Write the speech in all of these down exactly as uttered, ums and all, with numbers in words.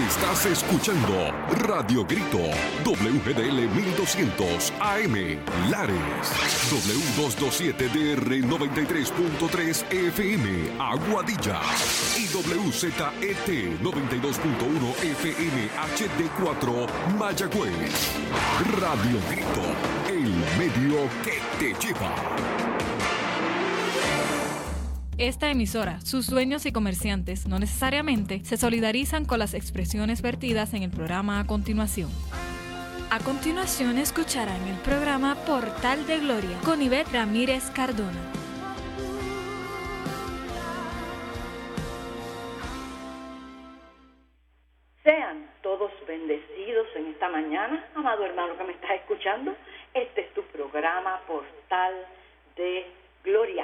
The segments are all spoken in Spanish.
Estás escuchando Radio Grito, W G D L mil doscientos A M, Lares, W doscientos veintisiete D R noventa y tres punto tres F M, Aguadilla, y W Z E T noventa y dos punto uno F M H D cuatro, Mayagüez. Radio Grito, el medio que te lleva. Esta emisora, sus dueños y comerciantes no necesariamente se solidarizan con las expresiones vertidas en el programa a continuación. A continuación escucharán el programa Portal de Gloria con Ivette Ramírez Cardona. Sean todos bendecidos en esta mañana, amado hermano que me estás escuchando. Este es tu programa Portal de Gloria.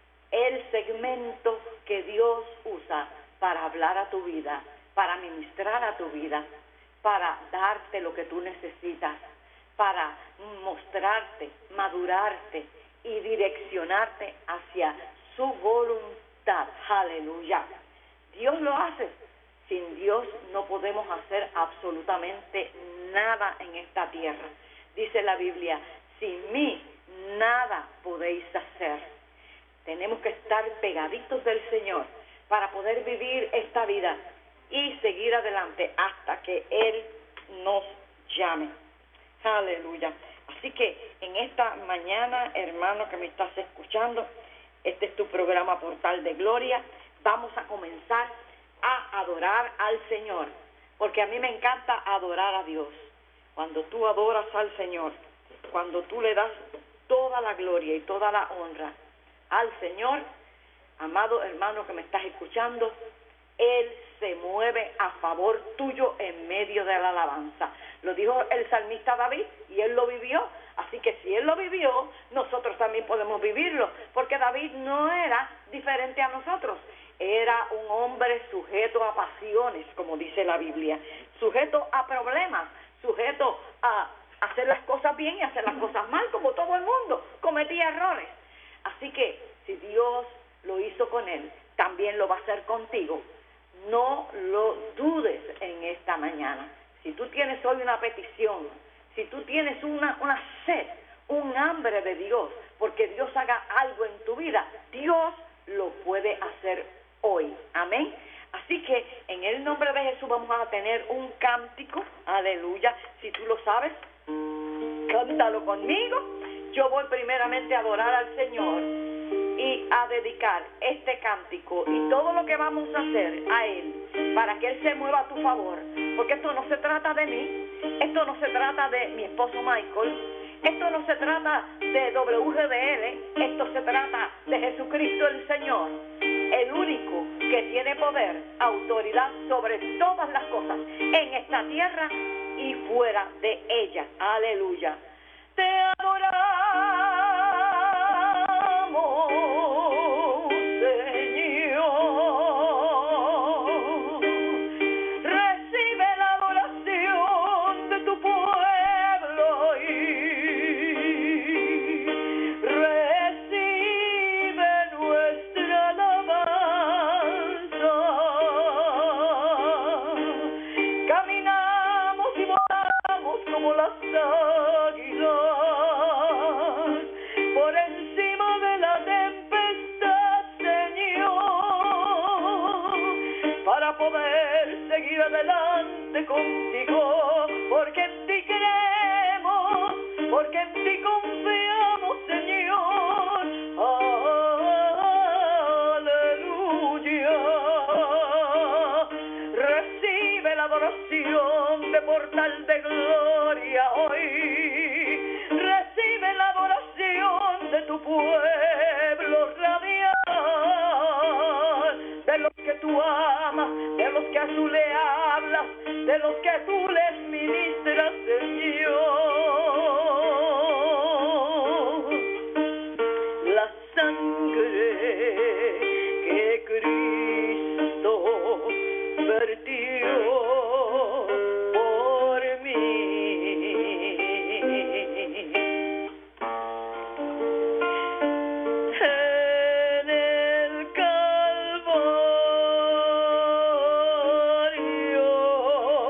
El segmento que Dios usa para hablar a tu vida, para ministrar a tu vida, para darte lo que tú necesitas, para mostrarte, madurarte y direccionarte hacia su voluntad. Aleluya. Dios lo hace. Sin Dios no podemos hacer absolutamente nada en esta tierra. Dice la Biblia, sin mí nada podéis hacer. Tenemos que estar pegaditos del Señor para poder vivir esta vida y seguir adelante hasta que Él nos llame. Aleluya. Así que en esta mañana, hermano que me estás escuchando, este es tu programa Portal de Gloria. Vamos a comenzar a adorar al Señor, porque a mí me encanta adorar a Dios. Cuando tú adoras al Señor, cuando tú le das toda la gloria y toda la honra al Señor, amado hermano que me estás escuchando, Él se mueve a favor tuyo en medio de la alabanza. Lo dijo el salmista David y Él lo vivió. Así que si Él lo vivió, nosotros también podemos vivirlo, porque David no era diferente a nosotros. Era un hombre sujeto a pasiones, como dice la Biblia, sujeto a problemas, sujeto a hacer las cosas bien y hacer las cosas mal, como todo el mundo, cometía errores. Así que si Dios lo hizo con él, también lo va a hacer contigo. No lo dudes en esta mañana. Si tú tienes hoy una petición, si tú tienes una, una sed, un hambre de Dios, porque Dios haga algo en tu vida, Dios lo puede hacer hoy. Amén. Así que en el nombre de Jesús vamos a tener un cántico. Aleluya. Si tú lo sabes, cántalo conmigo. Yo voy primeramente a adorar al Señor y a dedicar este cántico y todo lo que vamos a hacer a Él para que Él se mueva a tu favor, porque esto no se trata de mí, esto no se trata de mi esposo Michael, esto no se trata de W G D L, esto se trata de Jesucristo el Señor, el único que tiene poder, autoridad sobre todas las cosas en esta tierra y fuera de ella. Aleluya. Te adoramos, Señor. Recibe la adoración de tu pueblo y recibe nuestra alabanza. Caminamos y volamos como las águilas por encima de la tempestad, Señor, para poder seguir adelante contigo, porque en ti creemos, porque en ti confiamos, Señor. Aleluya. Recibe la adoración de Portal de Gloria hoy. Recibe la adoración de tu pueblo radial, de los que tú amas, de los que a tú le hablas, de los que tú les ministras, Señor. La sangre que Cristo vertió por mí, en el Calvario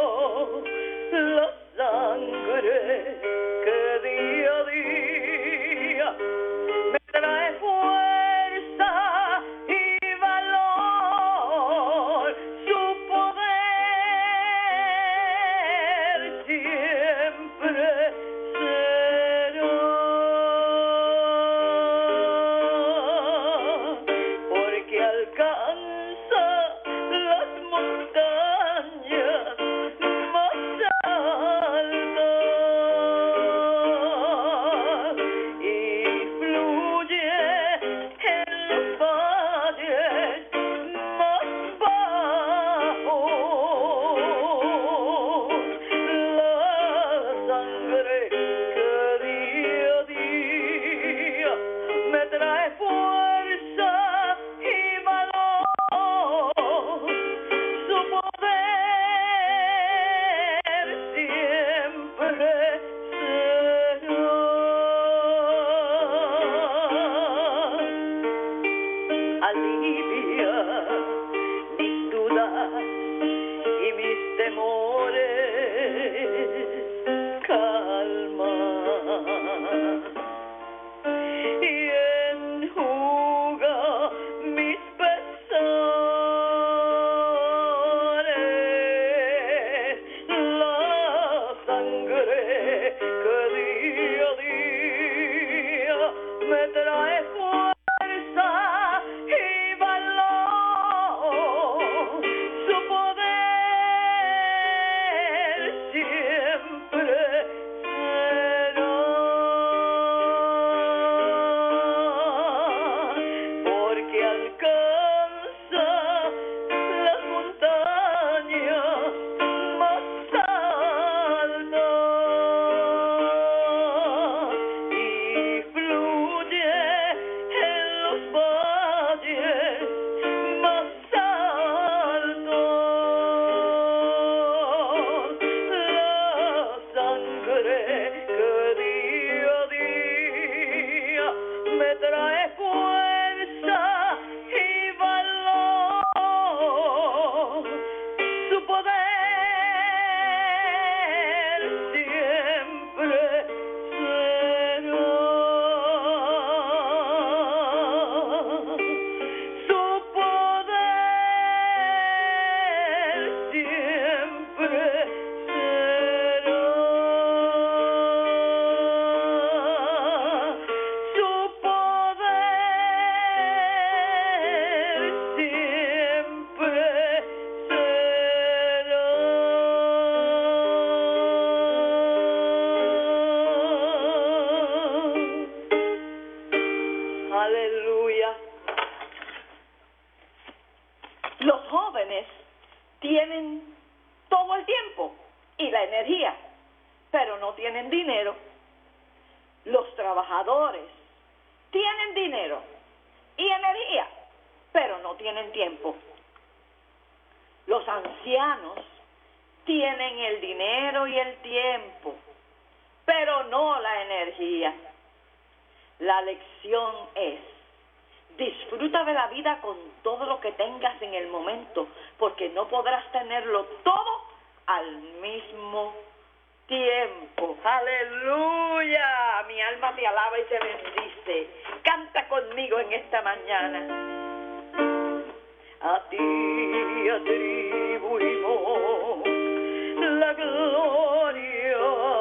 trabajadores tienen dinero y energía, pero no tienen tiempo. Los ancianos tienen el dinero y el tiempo, pero no la energía. La lección es: disfruta de la vida con todo lo que tengas en el momento, porque no podrás tenerlo todo al mismo tiempo. ¡Aleluya! Mi alma te alaba y te bendice. Canta conmigo en esta mañana. A ti atribuimos la gloria,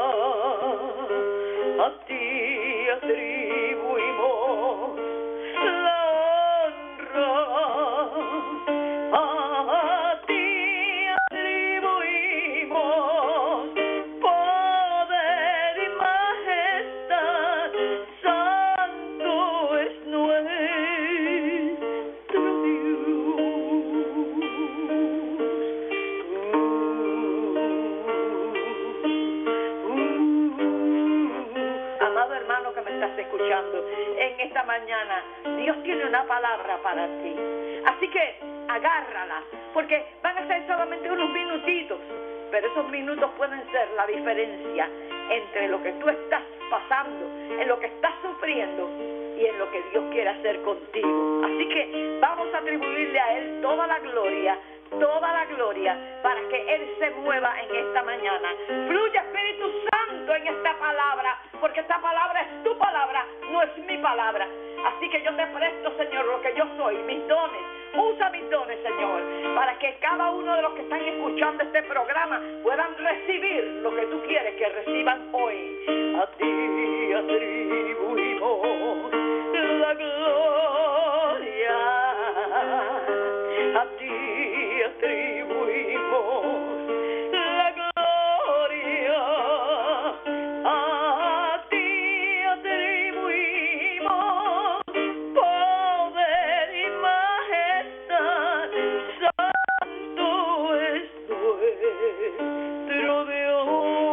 a ti atribuimos la honra, a ti atribuimos poder y majestad. Santo es nuestro Dios. Amado hermano que me estás escuchando, en esta mañana Dios tiene una palabra para ti. Así que agárrala, porque van a ser solamente unos minutitos, pero esos minutos pueden ser la diferencia entre lo que tú estás pasando, en lo que estás sufriendo y en lo que Dios quiere hacer contigo. Así que vamos a atribuirle a Él toda la gloria, toda la gloria, para que Él se mueva en esta mañana. Fluye, Espíritu Santo, en esta palabra, porque esta palabra es tu palabra, no es mi palabra. Así que yo te presto, Señor, lo que yo soy, mis dones. Usa mis dones, Señor, para que cada uno de los que están escuchando este programa puedan recibir lo que tú quieres que reciban hoy. A ti atribuimos la gloria, a ti atribuimos la gloria, a ti atribuimos poder y majestad. Santo es nuestro Dios.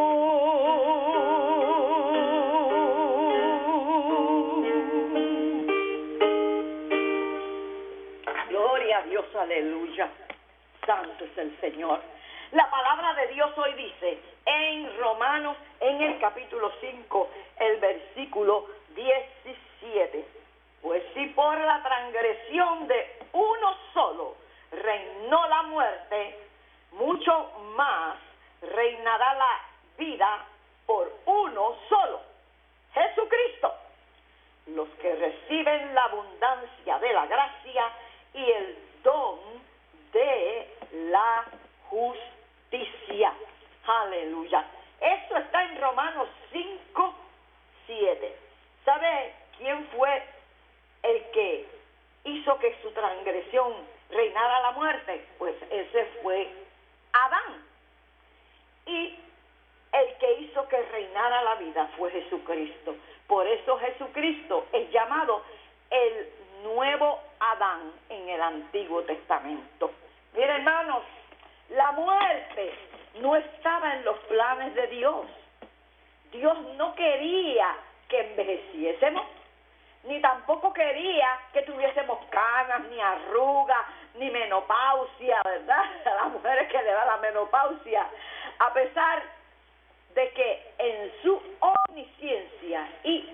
Gloria a Dios, aleluya. Santo es el Señor. La palabra de Dios hoy dice en Romanos, en el capítulo cinco, el versículo diecisiete: pues si por la transgresión de uno solo reinó la muerte, mucho más reinará la vida por uno solo, Jesucristo. Los que reciben la abundancia de la gracia y el don de la justicia. Aleluya. Eso está en Romanos cinco, siete. ¿Sabe quién fue el que hizo que su transgresión reinara la muerte? Pues ese fue Adán. Y el que hizo que reinara la vida fue Jesucristo. Por eso Jesucristo es llamado el nuevo Adán en el Antiguo Testamento. Mira, hermanos, la muerte no estaba en los planes de Dios. Dios no quería que envejeciésemos, ni tampoco quería que tuviésemos canas, ni arrugas, ni menopausia, ¿verdad? A las mujeres que le da la menopausia, a pesar de que en su omnisciencia y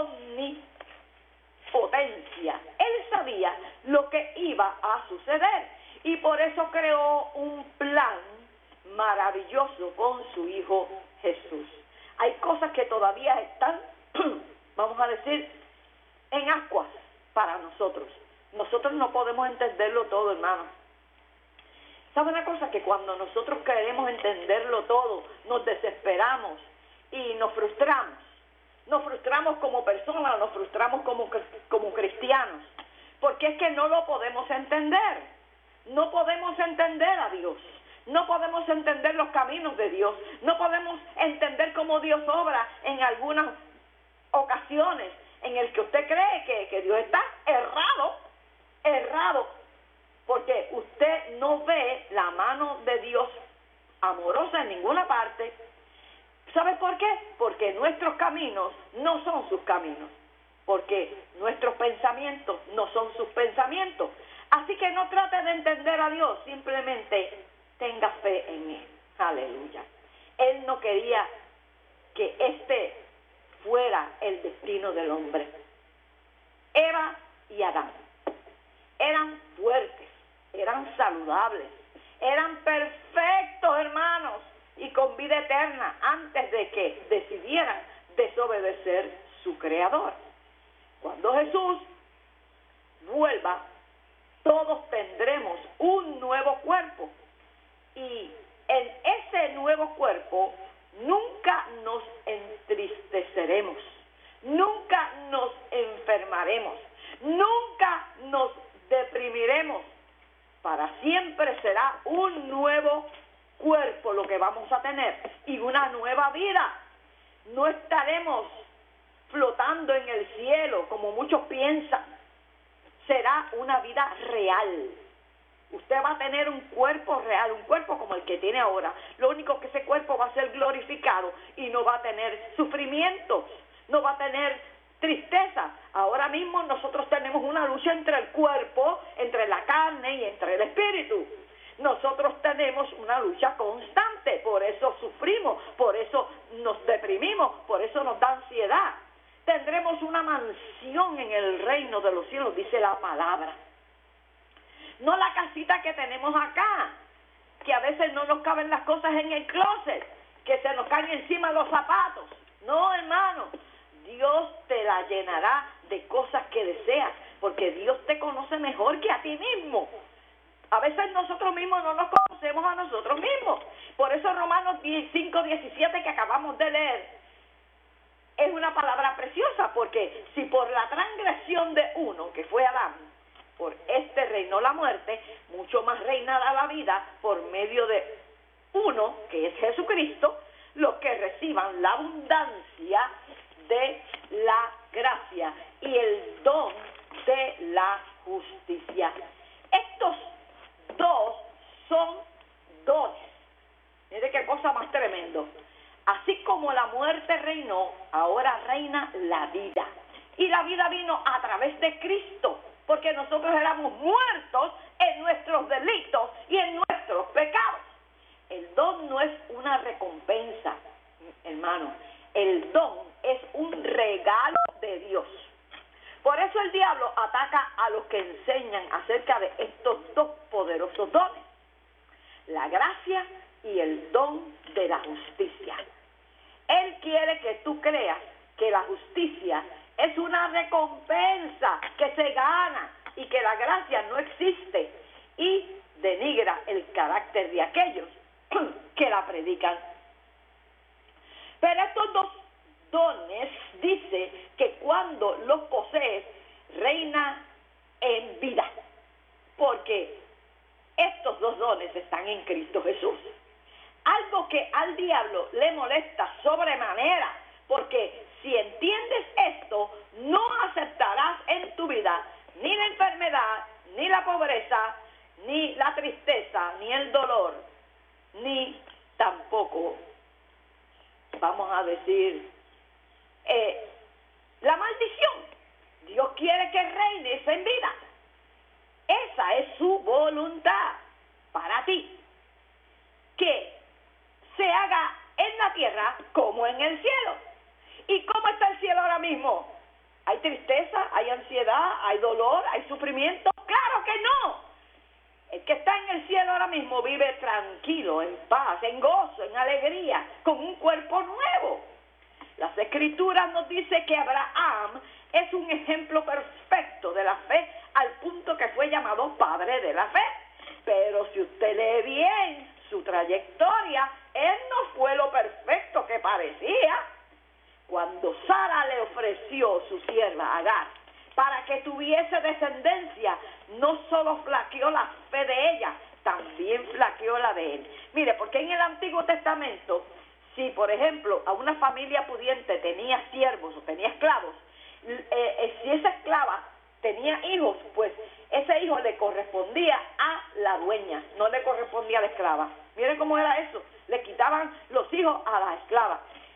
omnipotencia, Él sabía lo que iba a suceder, y por eso creó un plan maravilloso con su Hijo Jesús. Hay cosas que todavía están, vamos a decir, en ascuas para nosotros. Nosotros no podemos entenderlo todo, hermano. ¿Sabe una cosa? Que cuando nosotros queremos entenderlo todo, nos desesperamos y nos frustramos. Nos frustramos como personas, nos frustramos como, como cristianos, porque es que no lo podemos entender. No podemos entender a Dios. No podemos entender los caminos de Dios. No podemos entender cómo Dios obra en algunas ocasiones en el que usted cree que, que Dios está errado, errado, porque usted no ve la mano de Dios amorosa en ninguna parte, ¿Sabe por qué? Porque nuestros caminos no son sus caminos, porque nuestros pensamientos no son sus pensamientos. Así que no trate de entender a Dios, simplemente tenga fe en Él. Aleluya. Él no quería que este fuera el destino del hombre. Eva y Adán eran fuertes, eran saludables, eran perfectos, hermanos, y con vida eterna antes de que decidieran desobedecer su Creador. Cuando Jesús vuelva, todos tendremos un nuevo cuerpo, y en ese nuevo cuerpo nunca nos entristeceremos, nunca nos enfermaremos, nunca nos deprimiremos. Para siempre será un nuevo cuerpo lo que vamos a tener y una nueva vida. No estaremos flotando en el cielo como muchos piensan. Será una vida real. Usted va a tener un cuerpo real, un cuerpo como el que tiene ahora. Lo único que ese cuerpo va a ser glorificado y no va a tener sufrimientos, no va a tener tristeza. Ahora mismo nosotros tenemos una lucha entre el cuerpo, entre la carne y entre el espíritu. Nosotros tenemos una lucha constante, por eso sufrimos, por eso nos deprimimos, por eso nos da ansiedad. Tendremos una mansión en el reino de los cielos, dice la palabra. No la casita que tenemos acá, que a veces no nos caben las cosas en el closet, que se nos caen encima los zapatos. No, hermano, Dios te la llenará de cosas que deseas, porque Dios te conoce mejor que a ti mismo. A veces nosotros mismos no nos conocemos a nosotros mismos. Por eso Romanos cinco diecisiete que acabamos de leer es una palabra preciosa, porque si por la transgresión de uno, que fue Adán, por este reinó la muerte, mucho más reinará la vida por medio de uno, que es Jesucristo, los que reciban la abundancia de la gracia y el don de la justicia. Estos dos son dones. Mire qué cosa más tremendo. Así como la muerte reinó, ahora reina la vida. Y la vida vino a través de Cristo, porque nosotros éramos muertos en nuestros delitos y en nuestros pecados. El don no es una recompensa, hermano. El don es un regalo de Dios. Por eso el diablo ataca a los que enseñan acerca de estos dos poderosos dones: la gracia y el don de la justicia. Él quiere que tú creas que la justicia es una recompensa que se gana y que la gracia no existe, y denigra el carácter de aquellos que la predican. Pero estos dos dones dice que cuando los posees reina en vida, porque estos dos dones están en Cristo Jesús. Algo que al diablo le molesta sobremanera, porque si entiendes esto, no aceptarás en tu vida ni la enfermedad, ni la pobreza, ni la tristeza, ni el dolor, ni tampoco, vamos a decir, eh, la maldición. Dios quiere que reines en vida. Esa es su voluntad para ti, que se haga en la tierra como en el cielo. ¿Y cómo está el cielo ahora mismo? ¿Hay tristeza? ¿Hay ansiedad? ¿Hay dolor? ¿Hay sufrimiento? ¡Claro que no! El que está en el cielo ahora mismo vive tranquilo, en paz, en gozo, en alegría, con un cuerpo nuevo. Las Escrituras nos dicen que Abraham es un ejemplo perfecto de la fe, al punto que fue llamado padre de la fe. Pero si usted lee bien su trayectoria, él no fue lo perfecto que parecía. Cuando Sara le ofreció su sierva Agar para que tuviese descendencia, no solo flaqueó la fe de ella, también flaqueó la de él. Mire, porque en el Antiguo Testamento, si por ejemplo a una familia pudiente tenía siervos o tenía esclavos, eh, eh, si esa esclava tenía hijos, pues ese hijo le correspondía a la dueña, no le correspondía a la esclava. Miren cómo era eso, le quitaban los hijos a la esclava.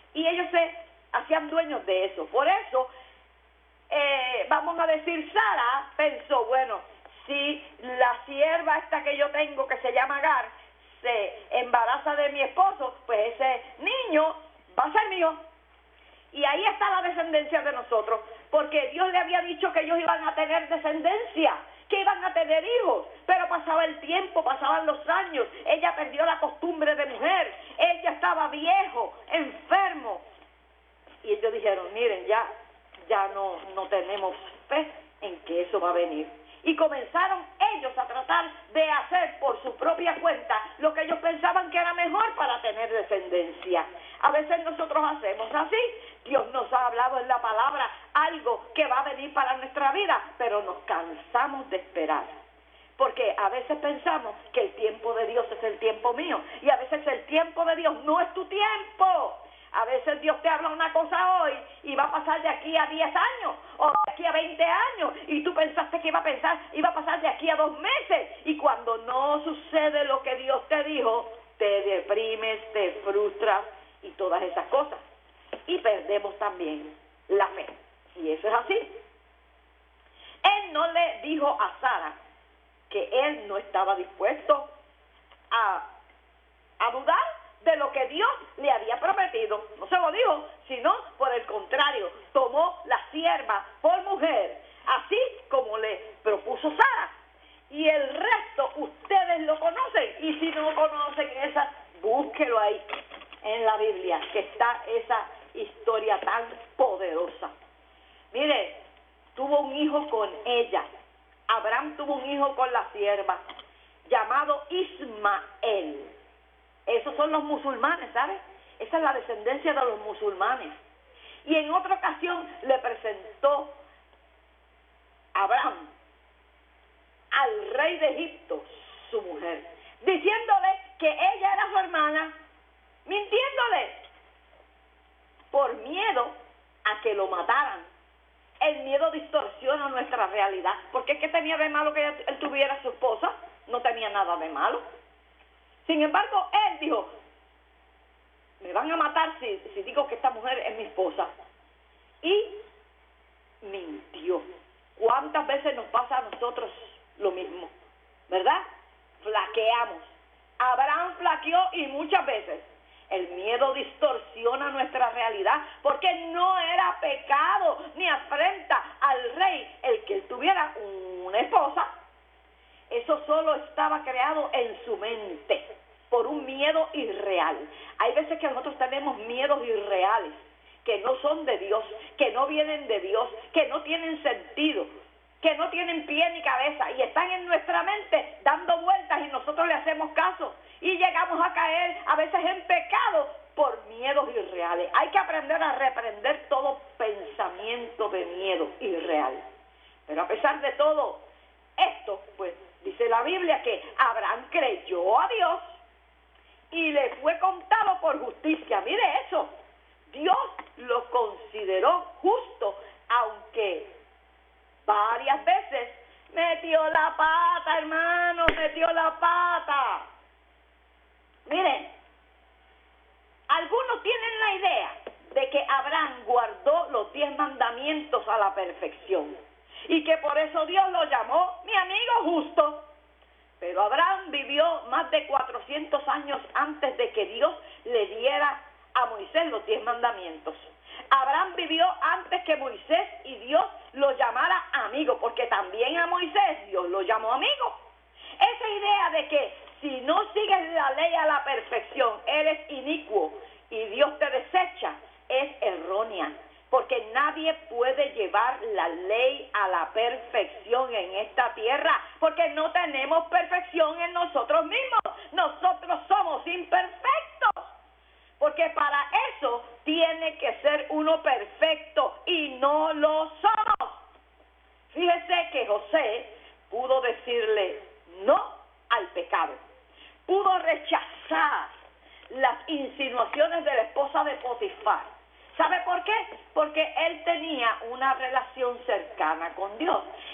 y ellos se hacían dueños de eso. Por eso, eh, vamos a decir, Sara pensó, bueno, si la sierva esta que yo tengo, que se llama Agar, se embaraza de mi esposo, pues ese niño va a ser mío. Y ahí está la descendencia de nosotros, porque Dios le había dicho que ellos iban a tener descendencia, que iban a tener hijos, pero pasaba el tiempo, pasaban los años, ella perdió la costumbre de mujer, ella estaba viejo, enfermo, y ellos dijeron, miren, ya, ya no, no tenemos fe en que eso va a venir. Y comenzaron ellos a tratar de hacer por su propia cuenta lo que ellos pensaban que era mejor para tener descendencia. A veces nosotros hacemos así. Dios nos ha hablado en la palabra algo que va a venir para nuestra vida, pero nos cansamos de esperar. Porque a veces pensamos que el tiempo de Dios es el tiempo mío, y a veces el tiempo de Dios no es tu tiempo. A veces Dios te habla una cosa hoy y va a pasar de aquí a diez años o de aquí a veinte años, y tú pensaste que iba a pensar, iba a pasar de aquí a dos meses, y cuando no sucede lo que Dios te dijo, te deprimes, te frustras y todas esas cosas, y perdemos también la fe. Y eso es así. Él no le dijo a Sara que él no estaba dispuesto a, a dudar de lo que Dios le había prometido. No se lo dijo, sino por el contrario, tomó la sierva por mujer, así como le propuso Sara. Y el resto ustedes lo conocen, y si no conocen esa, búsquelo ahí en la Biblia, que está esa historia tan poderosa. Mire, tuvo un hijo con ella. Abraham tuvo un hijo con la sierva, llamado Ismael. Esos son los musulmanes, ¿sabes? Esa es la descendencia de los musulmanes. Y en otra ocasión le presentó Abraham al rey de Egipto, su mujer, diciéndole que ella era su hermana, mintiéndole, por miedo a que lo mataran. El miedo distorsiona nuestra realidad, porque es que tenía de malo que él tuviera a su esposa, no tenía nada de malo. Sin embargo, él dijo, me van a matar si, si digo que esta mujer es mi esposa. Y mintió. ¿Cuántas veces nos pasa a nosotros lo mismo? ¿Verdad? Flaqueamos. Abraham flaqueó, y muchas veces el miedo distorsiona nuestra realidad, porque no era pecado ni afrenta al rey el que él tuviera una esposa. Eso solo estaba creado en su mente por un miedo irreal. Hay veces que nosotros tenemos miedos irreales que no son de Dios, que no vienen de Dios, que no tienen sentido, que no tienen pie ni cabeza, y están en nuestra mente dando vueltas, y nosotros le hacemos caso y llegamos a caer a veces en pecado por miedos irreales. Hay que aprender a reprender todo pensamiento de miedo irreal. Pero a pesar de todo esto, pues dice la Biblia que Abraham creyó a Dios y le fue contado por justicia. Mire eso, Dios lo consideró justo, aunque varias veces metió la pata, hermano, metió la pata. Miren, algunos tienen la idea de que Abraham guardó los diez mandamientos a la perfección y que por eso Dios lo llamó mi amigo justo. Pero Abraham vivió más de cuatrocientos años antes de que Dios le diera a Moisés los diez mandamientos. Abraham vivió antes que Moisés y Dios lo llamara amigo, porque también a Moisés Dios lo llamó amigo. Esa idea de que si no sigues la ley a la perfección, eres inicuo y Dios te desecha, es errónea, porque nadie puede llevar la ley a la perfección en esta tierra, porque no tenemos perfección en nosotros mismos. Nosotros somos imperfectos, porque para eso tiene que ser uno perfecto y no lo somos. Fíjese que José pudo decirle no al pecado, pudo rechazar las insinuaciones de la esposa de Potifar. ¿Sabe por qué? Porque él tenía una relación cercana con Dios. Eso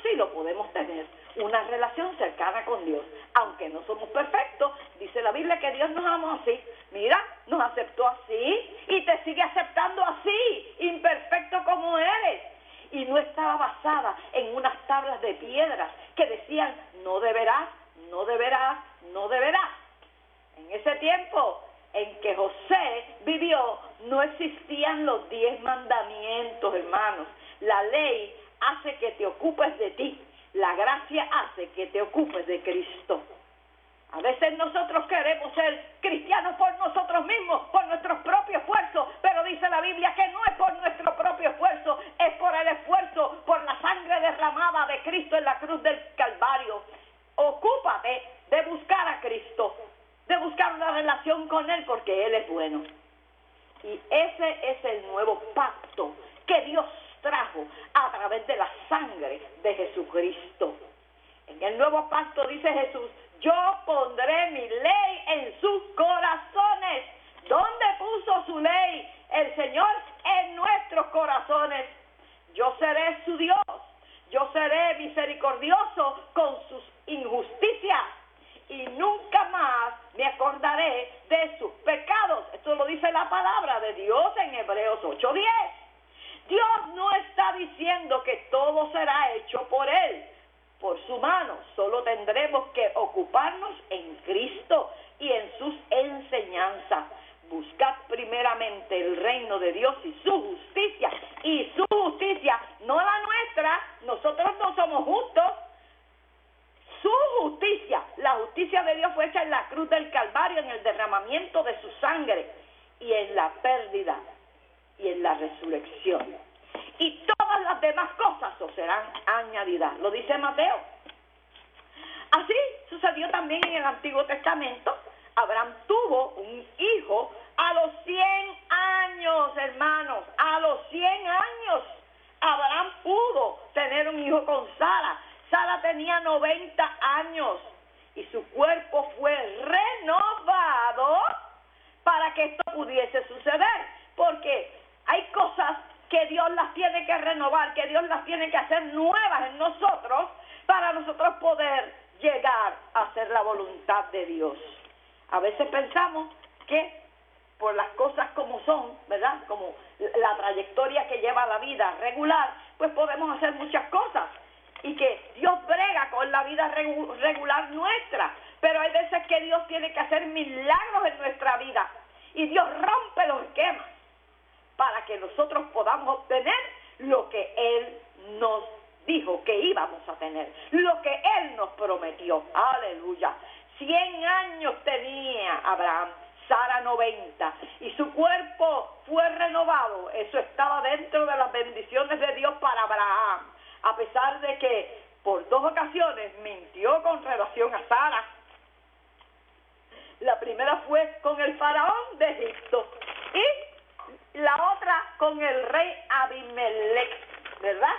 sí lo podemos tener, una relación cercana con Dios. Aunque no somos perfectos, dice la Biblia que Dios nos ama así. Mira, nos aceptó así y te sigue aceptando así, imperfecto como eres. Y no estaba basada en unas tablas de piedras que decían, no deberás, no deberás, no deberás. En ese tiempo en que José vivió, no existían los diez mandamientos, hermanos. La ley hace que te ocupes de ti. La gracia hace que te ocupes de Cristo. A veces nosotros queremos ser cristianos por nosotros mismos, por nuestros propios esfuerzos, pero dice la Biblia que no es por nuestro propio esfuerzo, es por el esfuerzo, por la sangre derramada de Cristo en la cruz del Calvario. Ocúpate de buscar a Cristo, de buscar una relación con Él, porque Él es bueno. Y ese es el nuevo pacto que Dios trajo a través de la sangre de Jesucristo. En el nuevo pacto dice Jesús, yo pondré mi ley en sus corazones. ¿Dónde puso su ley el Señor? En nuestros corazones. Yo seré su Dios, yo seré misericordioso con sus injusticias y nunca más me acordaré de sus pecados. Esto lo dice la palabra de Dios en Hebreos ocho diez. Dios no está diciendo que todo será hecho por Él, por su mano. Solo tendremos que ocuparnos en Cristo y en sus enseñanzas. Buscad primeramente el reino de Dios y su justicia. Y su justicia, no la nuestra. Nosotros no somos justos. Su justicia, la justicia de Dios fue hecha en la cruz del Calvario, en el derramamiento de su sangre y en la pérdida y en la resurrección. Y todas las demás cosas os serán añadidas. Lo dice Mateo. Así sucedió también en el Antiguo Testamento. Abraham tuvo un hijo a los cien años, hermanos. A los cien años Abraham pudo tener un hijo con Sara. Sara tenía noventa años y su cuerpo fue renovado para que esto pudiese suceder. Porque hay cosas que Dios las tiene que renovar, que Dios las tiene que hacer nuevas en nosotros para nosotros poder llegar a hacer la voluntad de Dios. A veces pensamos que por las cosas como son, ¿verdad? Como la trayectoria que lleva la vida regular, pues podemos hacer muchas cosas y que Dios brega con la vida regular nuestra. Pero hay veces que Dios tiene que hacer milagros en nuestra vida y Dios rompe los esquemas para que nosotros podamos obtener lo que Él nos dijo que íbamos a tener, lo que Él nos prometió. Aleluya. Cien años tenía Abraham, Sara noventa, y su cuerpo fue renovado. Eso estaba dentro de las bendiciones de Dios para Abraham, a pesar de que por dos ocasiones mintió con relación a Sara. La primera fue con el faraón de Egipto y la otra con el rey Abimelech, ¿verdad?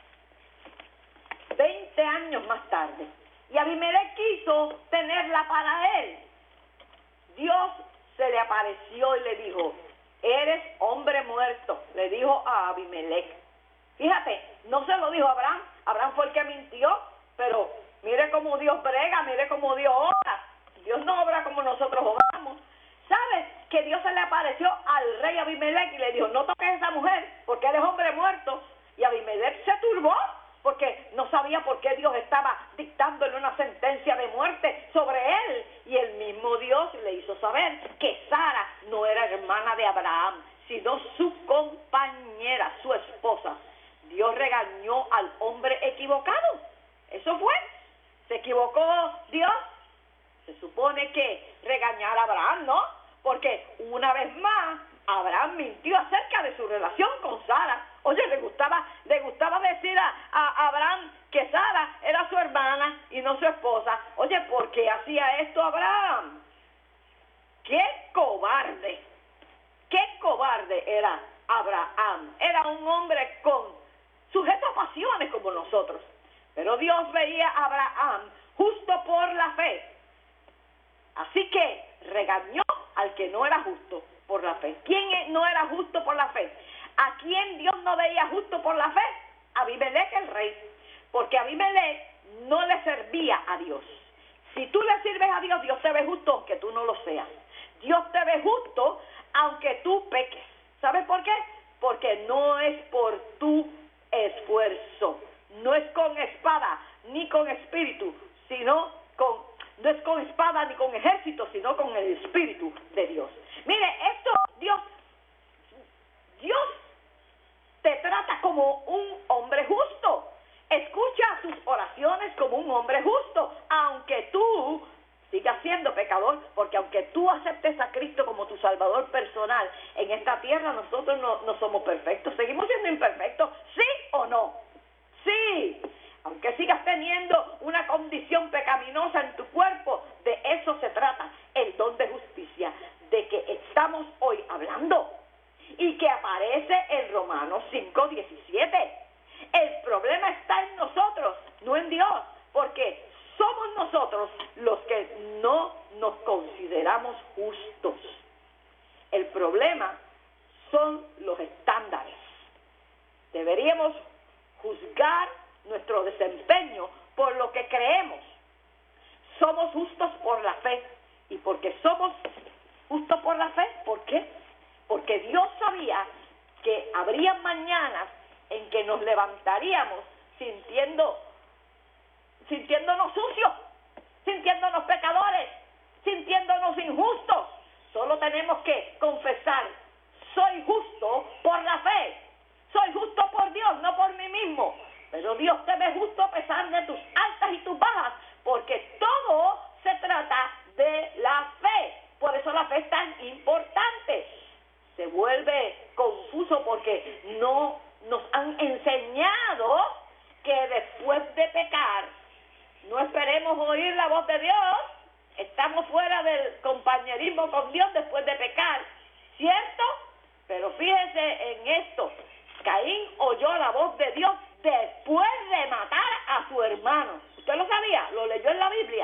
Veinte años más tarde. Y Abimelech quiso tenerla para él. Dios se le apareció y le dijo, eres hombre muerto, le dijo a Abimelech. Fíjate, no se lo dijo a Abraham, Abraham fue el que mintió, pero mire cómo Dios brega, mire cómo Dios obra. Dios no obra como nosotros obramos. ¿Sabes? Que Dios se le apareció al rey Abimelech y le dijo, no toques a esa mujer, porque él es hombre muerto. Y Abimelech se turbó, porque no sabía por qué Dios estaba dictándole una sentencia de muerte sobre él. Y el mismo Dios le hizo saber que Sara no era hermana de Abraham, sino su compañera, su esposa. Dios regañó al hombre equivocado. Eso fue. ¿Se equivocó Dios? Se supone que regañar a Abraham, ¿no? Porque una vez más Abraham mintió acerca de su relación con Sara. Oye, le gustaba, le gustaba decir a, a Abraham que Sara era su hermana y no su esposa. Oye, ¿por qué hacía esto Abraham? ¡Qué cobarde! ¡Qué cobarde era Abraham! Era un hombre con sujeto a pasiones como nosotros. Pero Dios veía a Abraham justo por la fe. Así que regañó al que no era justo por la fe. ¿Quién no era justo por la fe? ¿A quién Dios no veía justo por la fe? A Abimelech el rey. porque Abimelech no le servía a Dios. Si tú le sirves a Dios, Dios te ve justo aunque tú no lo seas. Dios te ve justo aunque tú peques. ¿Sabes por qué? Porque no es por tu esfuerzo, no es con espada ni con espíritu, sino con, no es con espada ni con ejército, sino con el Espíritu de Dios. Mire, esto, Dios, Dios te trata como un hombre justo. Escucha sus oraciones como un hombre justo, aunque tú sigas siendo pecador, porque aunque tú aceptes a Cristo como tu Salvador personal, en esta tierra nosotros no, no somos perfectos, seguimos siendo imperfectos, ¿sí o no? Sí, aunque sigas teniendo una condición pecaminosa en tu cuerpo, de eso se trata, el don de justicia, de que estamos hoy hablando, y que aparece en Romanos cinco diecisiete. El problema está en nosotros, no en Dios, porque somos nosotros los que no nos consideramos justos. El problema son los estándares. Deberíamos juzgar nuestro desempeño por lo que creemos. Somos justos por la fe. ¿Y por qué somos justos por la fe? ¿Por qué? Porque Dios sabía que habría mañanas en que nos levantaríamos sintiendo, sintiéndonos sucios, sintiéndonos pecadores, sintiéndonos injustos. Solo tenemos que confesar, soy justo por la fe, soy justo por Dios, no por mí mismo. Pero Dios te ve justo a pesar de tus altas y tus bajas, porque todo se trata de la fe. Por eso la fe es tan importante. Se vuelve confuso porque no nos han enseñado que después de pecar no esperemos oír la voz de Dios. Estamos fuera del compañerismo con Dios después de pecar, ¿cierto? Pero fíjese en esto, Caín oyó la voz de Dios después de matar a su hermano. ¿Usted lo sabía? ¿Lo leyó en la Biblia?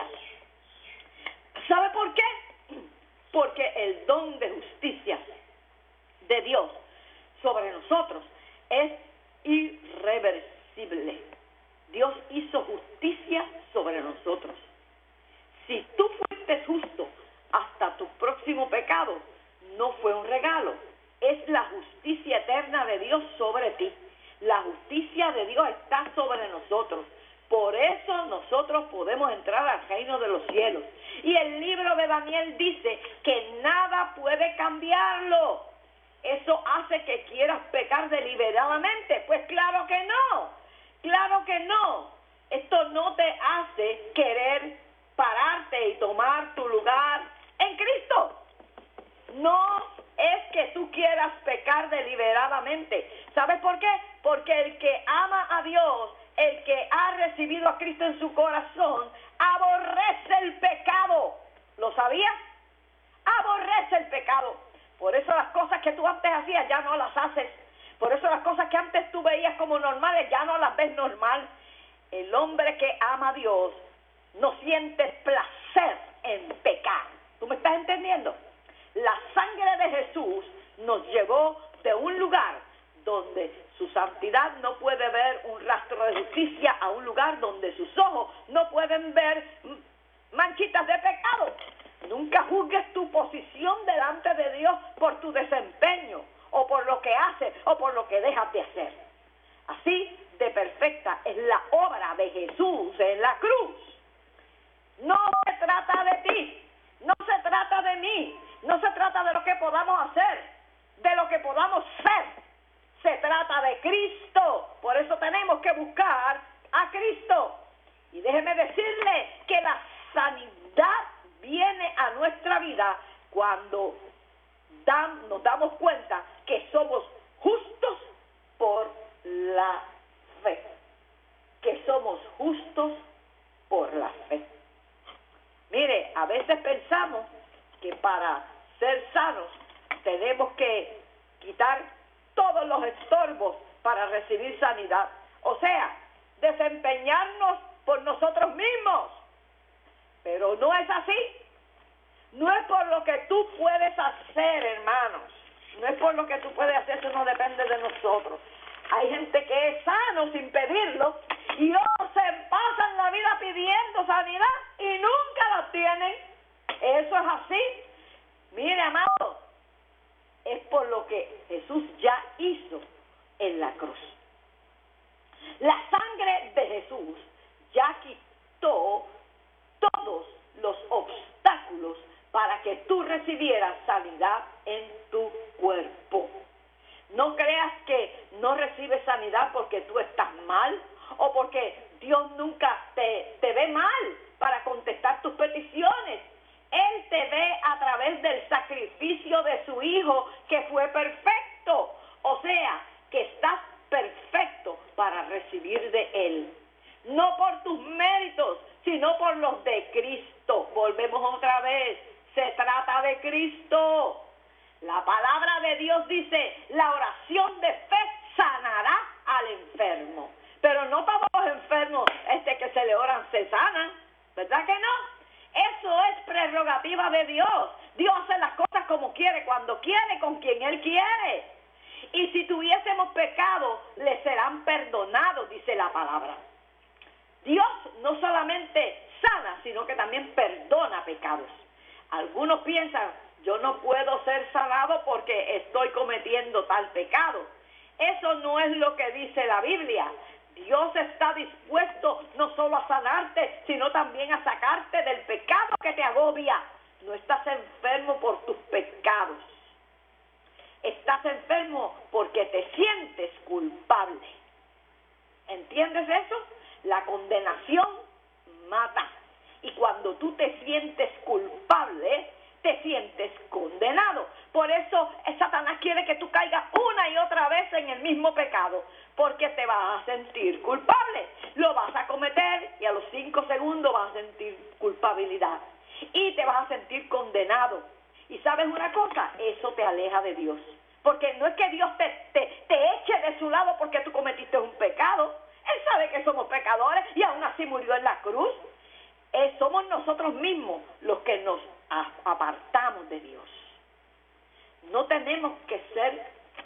¿Sabe por qué? Porque el don de justicia de Dios sobre nosotros es irreversible. Dios hizo justicia sobre nosotros. Si tú fuiste justo hasta tu próximo pecado, no fue un regalo, es la justicia eterna de Dios sobre ti. La justicia de Dios está sobre nosotros. Por eso nosotros podemos entrar al reino de los cielos. Y el libro de Daniel dice que nada puede cambiarlo. ¿Eso hace que quieras pecar deliberadamente? Pues claro que no, claro que no. Esto no te hace querer pararte y tomar tu lugar en Cristo. No es que tú quieras pecar deliberadamente. ¿Sabes por qué? Porque el que ama a Dios, el que ha recibido a Cristo en su corazón, aborrece el pecado. ¿Lo sabías? Aborrece el pecado. Por eso las cosas que tú antes hacías ya no las haces. Por eso las cosas que antes tú veías como normales ya no las ves normal. El hombre que ama a Dios no siente placer en pecar. ¿Tú me estás entendiendo? La sangre de Jesús nos llevó de un lugar donde su santidad no puede ver un rastro de justicia a un lugar donde sus ojos no pueden ver manchitas de pecado. Nunca juzgues tu posición delante de Dios por tu desempeño, o por lo que haces, o por lo que dejas de hacer. Así de perfecta es la obra de Jesús en la cruz. No se trata de ti, no se trata de mí, no se trata de lo que podamos hacer, de lo que podamos ser. Se trata de Cristo. Por eso tenemos que buscar a Cristo. Y déjeme decirle que la sanidad viene a nuestra vida cuando dan, nos damos cuenta que somos justos por la fe. Que somos justos por la fe. Mire, a veces pensamos que para ser sanos tenemos que quitar todos los estorbos para recibir sanidad. O sea, desempeñarnos por nosotros mismos. Pero no es así. No es por lo que tú puedes hacer, hermanos. No es por lo que tú puedes hacer, eso no depende de nosotros. Hay gente que es sano sin pedirlo y La sangre de Jesús ya quitó todos los obstáculos para que tú recibieras sanidad en tu cuerpo. No creas que no recibes sanidad porque tú estás mal o porque Dios nunca te, te ve mal para contestar tus peticiones. Él te ve a través del sacrificio de su Hijo, que fue perfecto. O sea, que estás perfecto para recibir de Él. No por tus méritos, sino por los de Cristo. Volvemos otra vez. Se trata de Cristo. La palabra de Dios dice, la oración de fe sanará al enfermo. Pero no todos los enfermos este, que se le oran se sanan, ¿verdad que no? Eso es prerrogativa de Dios. Dios hace las cosas como quiere, cuando quiere, con quien Él quiere. Y si tuviésemos pecado, le serán perdonados, dice la palabra. Dios no solamente sana, sino que también perdona pecados. Algunos piensan, yo no puedo ser sanado porque estoy cometiendo tal pecado. Eso no es lo que dice la Biblia. Dios está dispuesto no solo a sanarte, sino también a sacarte del pecado que te agobia. No estás enfermo por tus pecados. Estás enfermo porque te sientes culpable. ¿Entiendes eso? La condenación mata. Y cuando tú te sientes culpable, te sientes condenado. Por eso Satanás quiere que tú caigas una y otra vez en el mismo pecado, porque te vas a sentir culpable. Lo vas a cometer y a los cinco segundos vas a sentir culpabilidad. Y te vas a sentir condenado. Y ¿sabes una cosa? Eso te aleja de Dios. Porque no es que Dios te, te, te eche de su lado porque tú cometiste un pecado. Él sabe que somos pecadores y aún así murió en la cruz. Eh, somos nosotros mismos los que nos apartamos de Dios. No tenemos que ser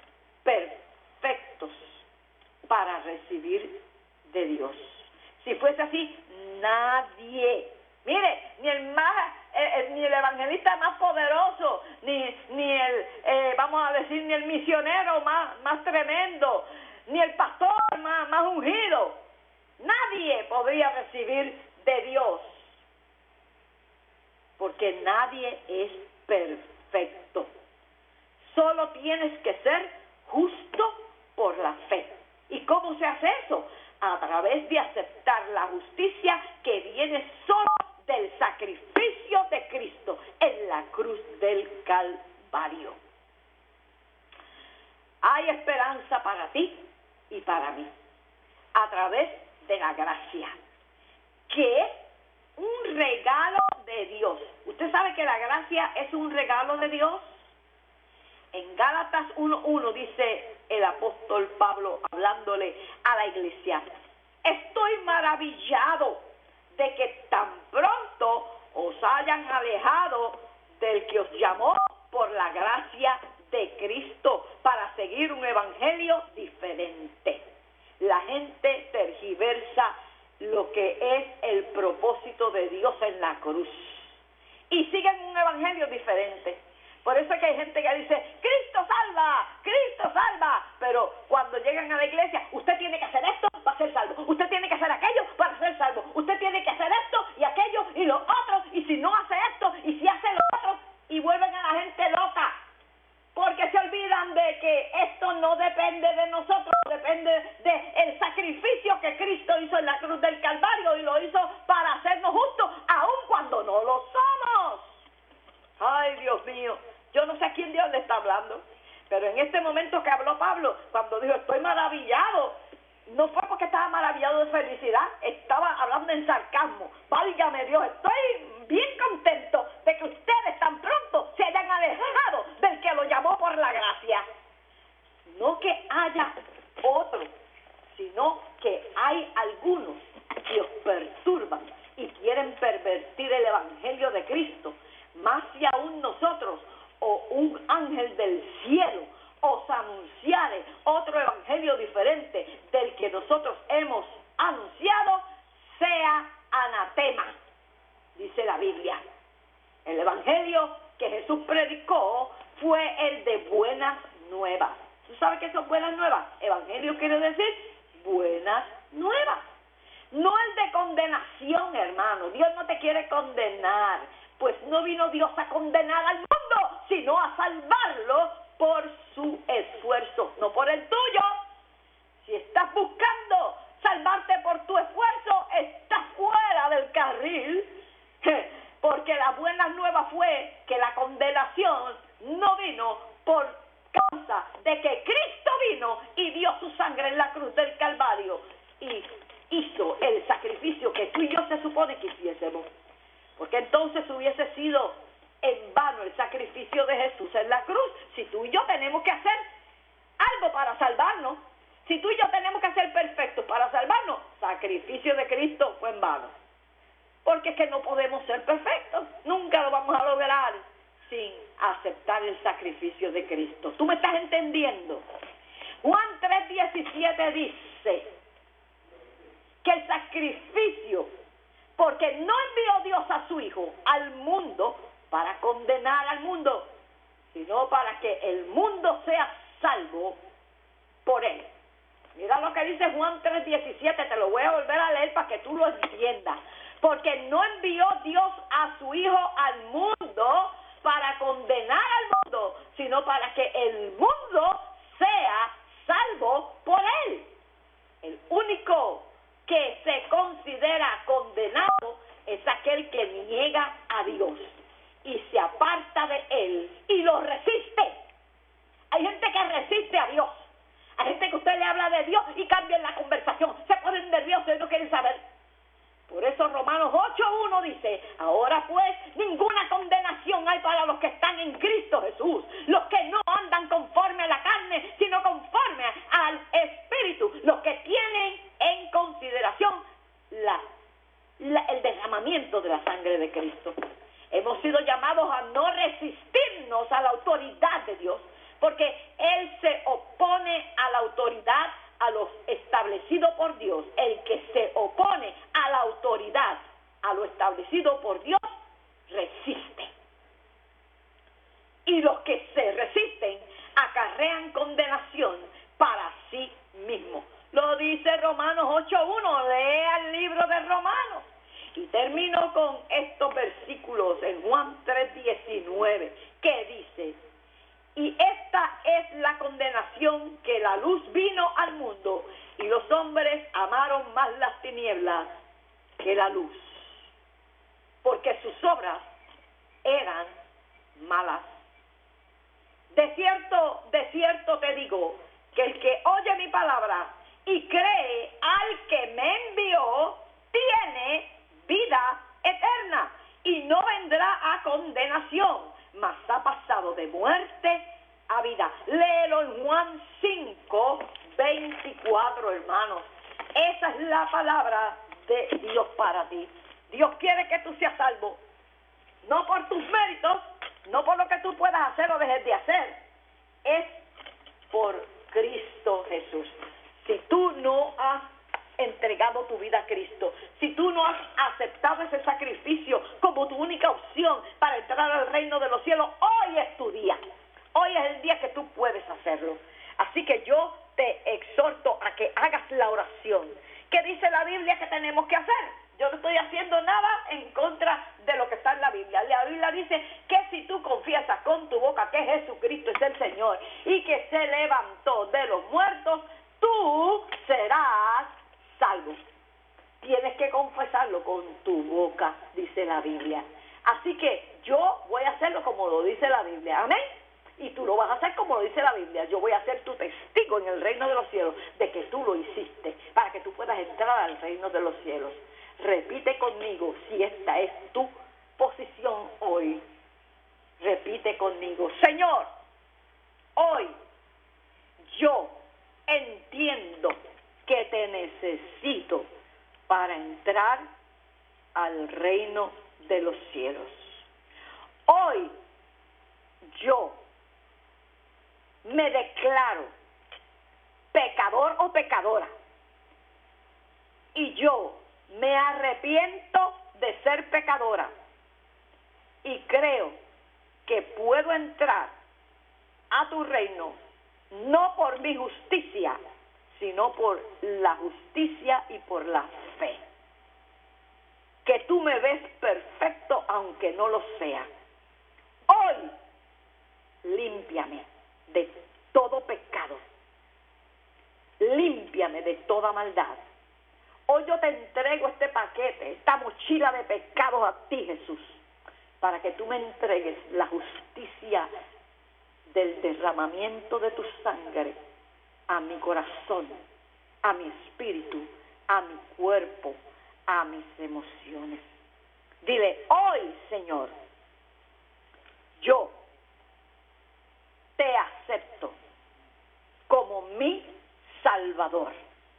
perfectos para recibir de Dios. Si fuese así, nadie, mire, ni el más, eh, ni el evangelista más poderoso, ni, ni el, eh, vamos a decir, ni el misionero más, más tremendo, ni el pastor más, más ungido, nadie podría recibir de Dios. Porque nadie es perfecto. Solo tienes que ser justo por la fe. ¿Y cómo se hace eso? A través de aceptar la justicia que viene solo del sacrificio de Cristo en la cruz del Calvario. Hay esperanza para ti y para mí, a través de la gracia, que es un regalo de Dios. ¿Usted sabe que la gracia es un regalo de Dios? En Gálatas uno uno dice el apóstol Pablo hablándole a la iglesia: estoy maravillado de que tan pronto os hayan alejado del que os llamó por la gracia de Cristo para seguir un evangelio diferente. La gente tergiversa lo que es el propósito de Dios en la cruz y siguen un evangelio diferente. Por eso es que hay gente que dice, Cristo salva, Cristo salva, pero cuando llegan a la iglesia, usted tiene que hacer esto para ser salvo, usted tiene que hacer aquello para ser salvo, usted tiene que hacer esto y aquello y lo otro, y si no hace esto y si hace lo otro, y vuelven a la gente loca, porque se olvidan de que esto no depende de nosotros, depende del sacrificio que Cristo hizo en la cruz del Calvario, y lo hizo para hacernos justos, aun cuando no lo somos. Ay, Dios mío, yo no sé a quién Dios le está hablando, pero en este momento que habló Pablo, cuando dijo estoy maravillado, no fue porque estaba maravillado de felicidad, estaba hablando en sarcasmo. Válgame Dios, estoy bien contento de que ustedes tan pronto se hayan alejado del que lo llamó por la gracia. No que haya otro, sino que hay algunos que os perturban y quieren pervertir el evangelio de Cristo. Más si aún nosotros o un ángel del cielo os anunciare otro evangelio diferente del que nosotros hemos anunciado, sea anatema, dice la Biblia. El evangelio que Jesús predicó fue el de buenas nuevas. ¿Tú sabes qué son buenas nuevas? Evangelio quiere decir buenas buenas nuevas. No el de condenación, hermano. Dios no te quiere condenar, pues no vino Dios a condenar al mundo, sino a salvarlo por su esfuerzo, no por el tuyo. Si estás buscando salvarte por tu esfuerzo, estás fuera del carril, porque la buena nueva fue que la condenación no vino por causa de que Cristo vino y dio su sangre en la cruz del Calvario y hizo el sacrificio que tú y yo se supone que hiciésemos, porque entonces hubiese sido en vano el sacrificio de Jesús en la cruz. Si tú y yo tenemos que hacer algo para salvarnos, si tú y yo tenemos que ser perfectos para salvarnos, sacrificio de Cristo fue en vano, porque es que no podemos ser perfectos, nunca lo vamos a lograr sin aceptar el sacrificio de Cristo. ¿Tú me estás entendiendo? Juan tres diecisiete dice que el sacrificio, porque no envió Dios a su Hijo al mundo para condenar al mundo, sino para que el mundo sea salvo por él. Mira lo que dice Juan tres diecisiete, te lo voy a volver a leer para que tú lo entiendas. Porque no envió Dios a su Hijo al mundo para condenar al mundo, sino para que el mundo sea salvo por él. El único que se considera condenado es aquel que niega a Dios y se aparta de él y lo resiste. Hay gente que resiste a Dios. Hay gente que usted le habla de Dios y cambian la conversación, se ponen nerviosos y no quieren saber. Por eso Romanos ocho uno dice: ahora pues ninguna condenación hay para los que están en Cristo Jesús, los que no andan conforme a la carne, sino conforme al Espíritu, los que tienen en consideración la, la, el derramamiento de la sangre de Cristo. Hemos sido llamados a no resistirnos a la autoridad de Dios, porque Él se opone a la autoridad, a los establecido por Dios. El que se opone a la autoridad, a lo establecido por Dios, resiste. Y los que se resisten acarrean condenación para sí mismos. Lo dice Romanos ocho uno, lea el libro de Romanos. Y termino con estos versículos en Juan tres diecinueve, que dice: y esta es la condenación, que la luz vino al mundo, y los hombres amaron más las tinieblas que la luz, porque sus obras eran malas. De cierto, de cierto te digo, que el que oye mi palabra y cree al que me envió, tiene vida eterna, y no vendrá a condenación, mas ha pasado de muerte a vida. Léelo en Juan cinco veinticuatro, hermanos. Esa es la palabra de Dios para ti. Dios quiere que tú seas salvo, no por tus méritos, no por lo que tú puedas hacer o dejes de hacer, es por Cristo Jesús. Si tú no has entregado tu vida a Cristo, si tú no has aceptado ese sacrificio como tu única opción para entrar al reino de los cielos, hoy es tu día. Hoy es el día que tú puedes hacerlo. Así que yo te exhorto a que hagas la oración. ¿Qué dice la Biblia que tenemos que hacer? Yo no estoy haciendo nada en contra de lo que está en la Biblia. La Biblia dice que si tú confiesas con tu boca que Jesucristo es el Señor y que se levantó de los muertos, tú serás salvo. Tienes que confesarlo con tu boca, dice la Biblia. Así que yo voy a hacerlo como lo dice la Biblia. Amén. Y tú lo vas a hacer como lo dice la Biblia. Yo voy a ser tu testigo en el reino de los cielos de que tú lo hiciste, para que tú puedas entrar al reino de los cielos. Repite conmigo, si esta es tu posición hoy. Repite conmigo: Señor, hoy yo entiendo que te necesito para entrar al reino de los cielos. Hoy yo me declaro pecador o pecadora, y yo me arrepiento de ser pecadora y creo que puedo entrar a tu reino no por mi justicia, sino por la justicia y por la fe. Que tú me ves perfecto aunque no lo sea. Hoy, límpiame de todo pecado. Límpiame de toda maldad. Hoy yo te entrego este paquete, esta mochila de pecados a ti, Jesús, para que tú me entregues la justicia del derramamiento de tu sangre a mi corazón, a mi espíritu, a mi cuerpo, a mis emociones. Dile, hoy, Señor, yo te acepto como mi Salvador.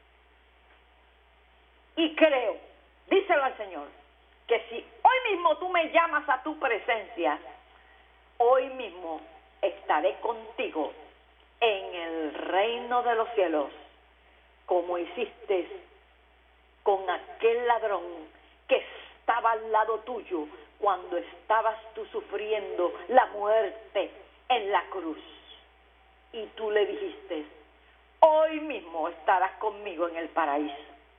Y creo, díselo al Señor, que si hoy mismo tú me llamas a tu presencia, hoy mismo estaré contigo en el reino de los cielos, como hiciste con aquel ladrón que estaba al lado tuyo cuando estabas tú sufriendo la muerte en la cruz. Y tú le dijiste, hoy mismo estarás conmigo en el paraíso.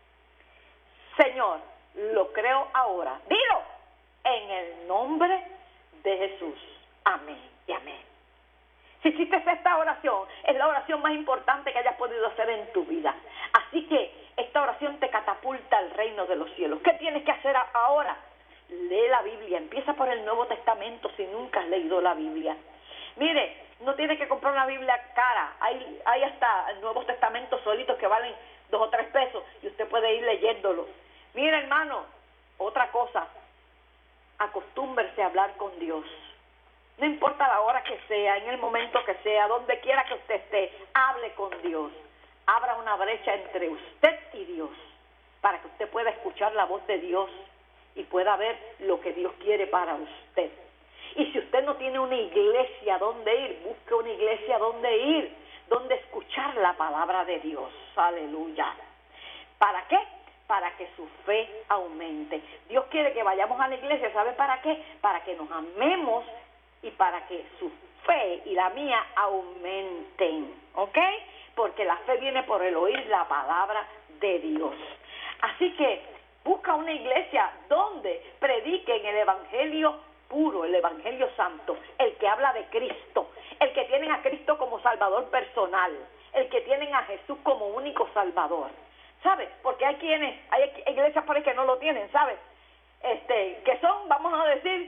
Señor, lo creo ahora. Dilo, en el nombre de Jesús. Amén y amén. Si hiciste esta oración, es la oración más importante que hayas podido hacer en tu vida. Así que esta oración te catapulta al reino de los cielos. ¿Qué tienes que hacer ahora? Lee la Biblia. Empieza por el Nuevo Testamento si nunca has leído la Biblia. Mire, no tienes que comprar una Biblia cara. Hay, hay hasta Nuevos Testamentos solitos que valen dos o tres pesos y usted puede ir leyéndolo. Mira, hermano, otra cosa, acostúmbrese a hablar con Dios. No importa la hora que sea, en el momento que sea, donde quiera que usted esté, hable con Dios. Abra una brecha entre usted y Dios para que usted pueda escuchar la voz de Dios y pueda ver lo que Dios quiere para usted. Y si usted no tiene una iglesia donde ir, busque una iglesia donde ir, donde escuchar la palabra de Dios. Aleluya. ¿Para qué? Para que su fe aumente. Dios quiere que vayamos a la iglesia, ¿sabe para qué? Para que nos amemos y para que su fe y la mía aumenten, ¿ok? Porque la fe viene por el oír la palabra de Dios. Así que busca una iglesia donde prediquen el evangelio puro, el evangelio santo, el que habla de Cristo, el que tienen a Cristo como Salvador personal, el que tienen a Jesús como único Salvador. ¿Sabes? Porque hay quienes, hay iglesias por ahí que no lo tienen, ¿sabes? Este, que son, vamos a decir,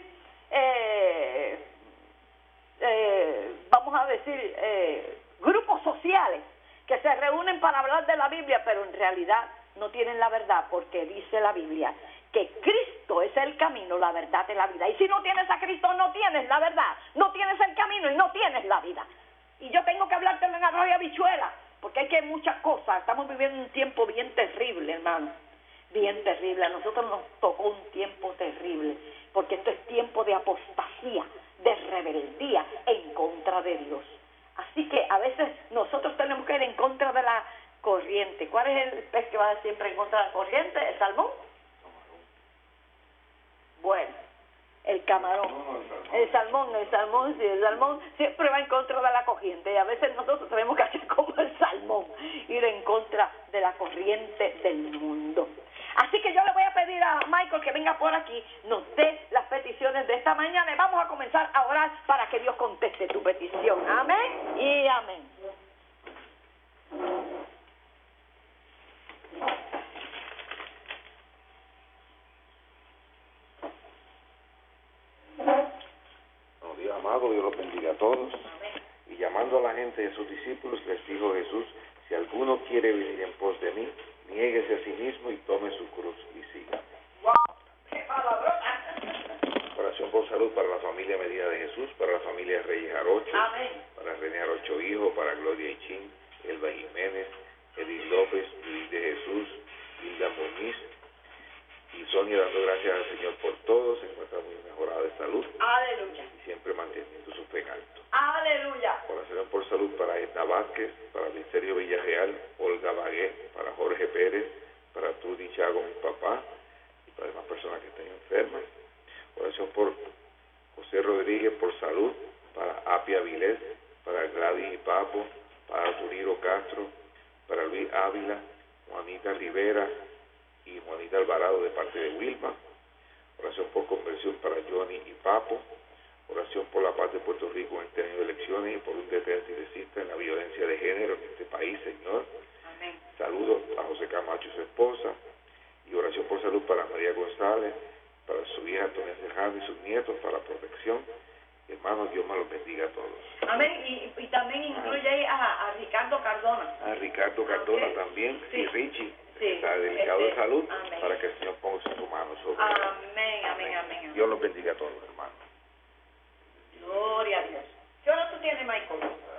eh, eh, vamos a decir, eh, grupos sociales que se reúnen para hablar de la Biblia, pero en realidad no tienen la verdad, porque dice la Biblia que Cristo es el camino, la verdad y la vida. Y si no tienes a Cristo, no tienes la verdad, no tienes el camino y no tienes la vida. Y yo tengo que hablártelo en arroz y habichuela, porque hay que muchas cosas. Estamos viviendo un tiempo bien terrible, hermano, bien terrible. A nosotros nos tocó un tiempo terrible, porque esto es tiempo de apostasía, de rebeldía en contra de Dios. Así que a veces nosotros tenemos que ir en contra de la corriente. ¿Cuál es el pez que va siempre en contra de la corriente? ¿El salmón? Bueno, el camarón, el salmón, el salmón, sí, el salmón siempre va en contra de la corriente, y a veces nosotros tenemos que hacer como el salmón, ir en contra de la corriente del mundo. Así que yo le voy a pedir a Michael que venga por aquí, nos dé las peticiones de esta mañana y vamos a comenzar a orar para que Dios conteste tu petición. Amén y amén. Buenos días, amado, Dios los bendiga a todos. Y llamando a la gente de sus discípulos, les dijo Jesús: si alguno quiere venir en pos de mí, niéguese a sí mismo y tome su cruz y siga. Oración por salud para la familia Medina de Jesús, para la familia Reyes Jarocho, Amén. Para René Jarocho Hijo, para Gloria Ichín, Elba Jiménez, Edith López, Luis de Jesús, Hilda Muñiz y Sonia, dando gracias al Señor por todo. Se encuentra muy mejorada de salud. Aleluya. Y siempre manteniendo su fe en alto. Aleluya. Oración por salud para Edna Vázquez, para Ministerio Villarreal, Olga Bagué, para Jorge Pérez, para Trudy Chago, mi papá, y para demás personas que estén enfermas. Oración por José Rodríguez por salud, para Apia Vilés, para Gladys y Papo, para Arturiro Castro, para Luis Luis Ávila, Juanita Rivera y Juanita Alvarado de parte de Wilma. Oración por conversión para Johnny y Papo. Oración por la paz de Puerto Rico en este año de elecciones y por un detente y desista en la violencia de género en este país, Señor. Amén. Saludos a José Camacho y su esposa. Y oración por salud para María González, para su hija Antonia Cejano y sus nietos, para protección. Hermanos, Dios me los bendiga a todos. Amén. Y, y también incluye ahí a, a Ricardo Cardona. A Ricardo Cardona Okay. también, Sí. y Richie, Sí. que está delicado Este, de salud, amén. para que el Señor ponga su mano sobre él. Amén, amén, amén. Dios los bendiga a todos, hermanos. Gloria a Dios. ¿Qué hora tú tienes, Michael?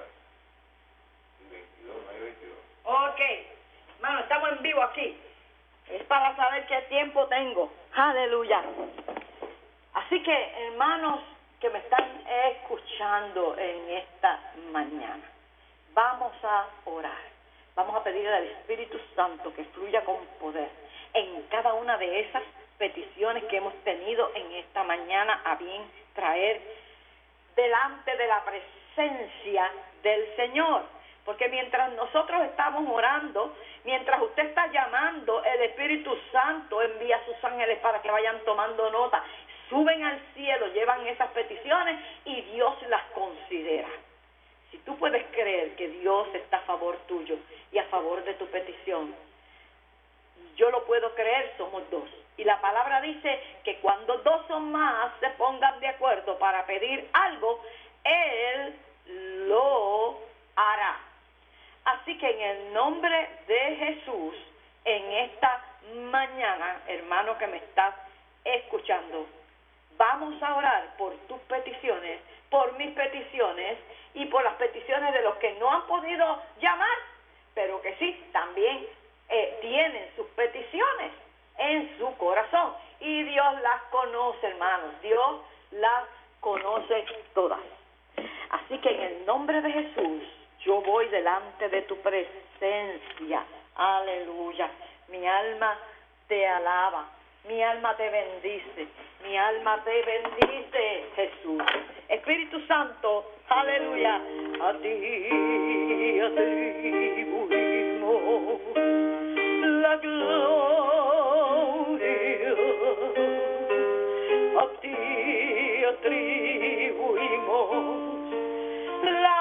Ok. Hermano, estamos en vivo aquí. Es para saber qué tiempo tengo. Aleluya. Así que, hermanos que me están escuchando en esta mañana, vamos a orar. Vamos a pedirle al Espíritu Santo que fluya con poder en cada una de esas peticiones que hemos tenido en esta mañana a bien traer delante de la presencia del Señor. Porque mientras nosotros estamos orando, mientras usted está llamando, el Espíritu Santo envía a sus ángeles para que vayan tomando nota. Suben al cielo, llevan esas peticiones y Dios las considera. Si tú puedes creer que Dios está a favor tuyo y a favor de tu petición, yo lo puedo creer, somos dos. Y la palabra dice que cuando dos o más se pongan de acuerdo para pedir algo, Él lo hará. Así que en el nombre de Jesús, en esta mañana, hermano que me estás escuchando, vamos a orar por tus peticiones, por mis peticiones y por las peticiones de los que no han podido llamar, pero que sí, también eh, tienen sus peticiones en su corazón. Y Dios las conoce, hermanos, Dios las conoce todas. Así que en el nombre de Jesús, yo voy delante de tu presencia. Aleluya. Mi alma te alaba. Mi alma te bendice. Mi alma te bendice, Jesús. Espíritu Santo, aleluya. A ti atribuimos la gloria. A ti atribuimos la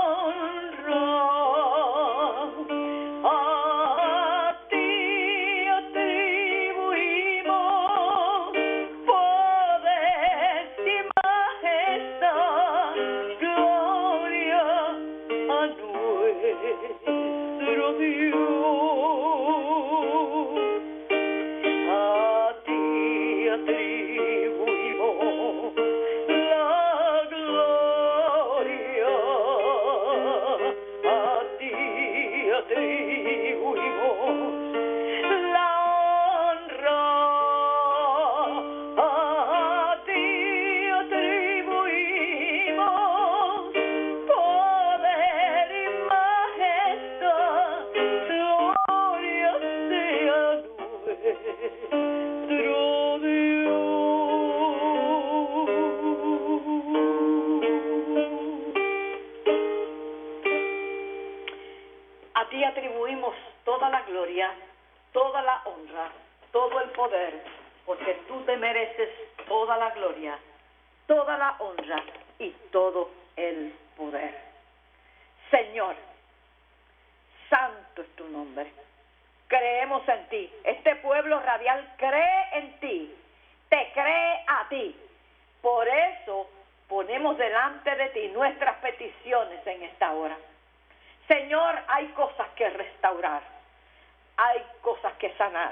toda la honra, todo el poder, porque tú te mereces toda la gloria, toda la honra y todo el poder. Señor, santo es tu nombre. Creemos en ti. Este pueblo radial cree en ti, te cree a ti. Por eso ponemos delante de ti nuestras peticiones en esta hora. Señor, hay cosas que restaurar. Hay cosas que sanar.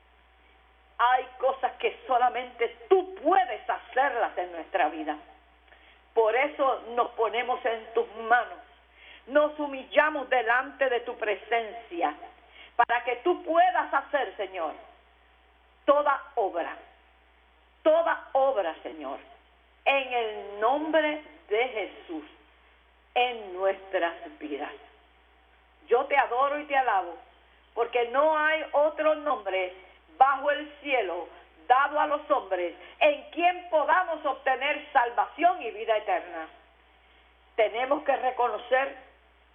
Hay cosas que solamente tú puedes hacerlas en nuestra vida. Por eso nos ponemos en tus manos. Nos humillamos delante de tu presencia para que tú puedas hacer, Señor, toda obra. Toda obra, Señor, en el nombre de Jesús, en nuestras vidas. Yo te adoro y te alabo, porque no hay otro nombre bajo el cielo dado a los hombres en quien podamos obtener salvación y vida eterna. Tenemos que reconocer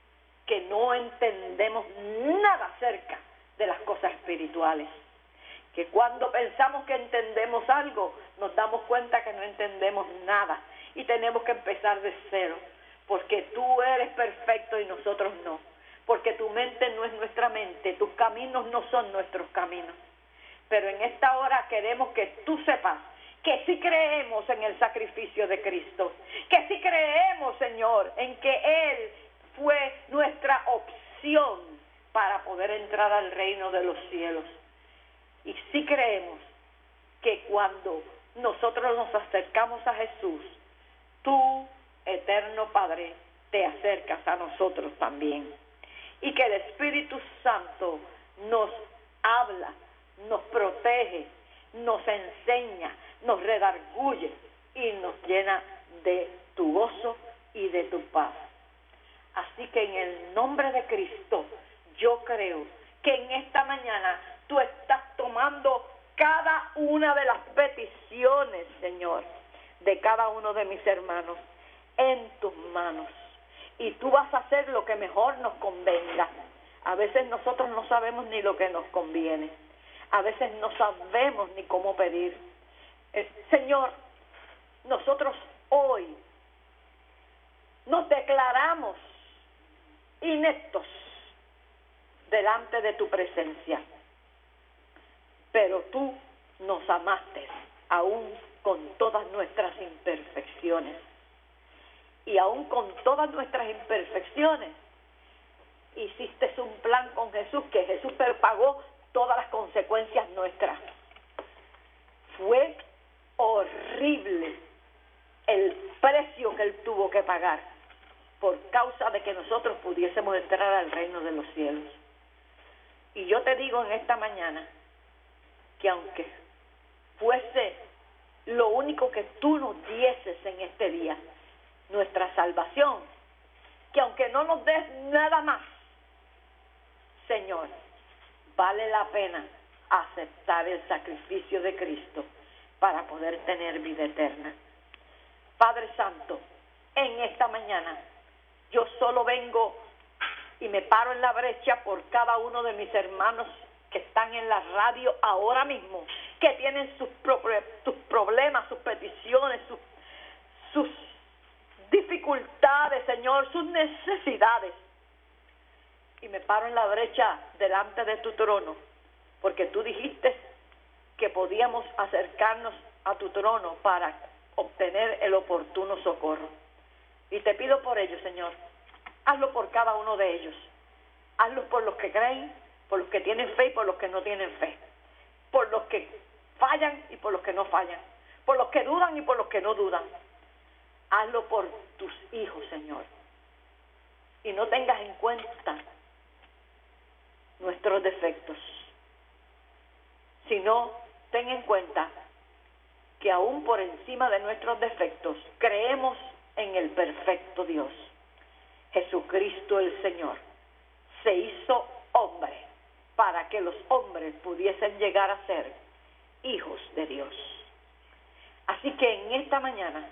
que no entendemos nada acerca de las cosas espirituales. Que cuando pensamos que entendemos algo, nos damos cuenta que no entendemos nada y tenemos que empezar de cero, porque tú eres perfecto y nosotros no, porque tu mente no es nuestra mente, tus caminos no son nuestros caminos. Pero en esta hora queremos que tú sepas que sí creemos en el sacrificio de Cristo, que sí creemos, Señor, en que Él fue nuestra opción para poder entrar al reino de los cielos. Y sí creemos que cuando nosotros nos acercamos a Jesús, tú, eterno Padre, te acercas a nosotros también. Y que el Espíritu Santo nos habla, nos protege, nos enseña, nos redarguye y nos llena de tu gozo y de tu paz. Así que en el nombre de Cristo, yo creo que en esta mañana tú estás tomando cada una de las peticiones, Señor, de cada uno de mis hermanos en tus manos. Y tú vas a hacer lo que mejor nos convenga. A veces nosotros no sabemos ni lo que nos conviene. A veces no sabemos ni cómo pedir. Eh, Señor, nosotros hoy nos declaramos ineptos delante de tu presencia. Pero tú nos amaste aún con todas nuestras imperfecciones. Y aún con todas nuestras imperfecciones, hiciste un plan con Jesús, que Jesús pagó todas las consecuencias nuestras. Fue horrible el precio que Él tuvo que pagar por causa de que nosotros pudiésemos entrar al reino de los cielos. Y yo te digo en esta mañana que aunque fuese lo único que tú nos dieses en este día, nuestra salvación, que aunque no nos des nada más, Señor, vale la pena aceptar el sacrificio de Cristo para poder tener vida eterna. Padre Santo, en esta mañana yo solo vengo y me paro en la brecha por cada uno de mis hermanos que están en la radio ahora mismo, que tienen sus, pro- sus problemas, sus peticiones, sus, sus dificultades, Señor, sus necesidades. Y me paro en la brecha delante de tu trono, porque tú dijiste que podíamos acercarnos a tu trono para obtener el oportuno socorro. Y te pido por ellos, Señor, hazlo por cada uno de ellos. Hazlo por los que creen, por los que tienen fe y por los que no tienen fe. Por los que fallan y por los que no fallan. Por los que dudan y por los que no dudan. Hazlo por tus hijos, Señor. Y no tengas en cuenta nuestros defectos, sino ten en cuenta que aún por encima de nuestros defectos creemos en el perfecto Dios. Jesucristo el Señor se hizo hombre para que los hombres pudiesen llegar a ser hijos de Dios. Así que en esta mañana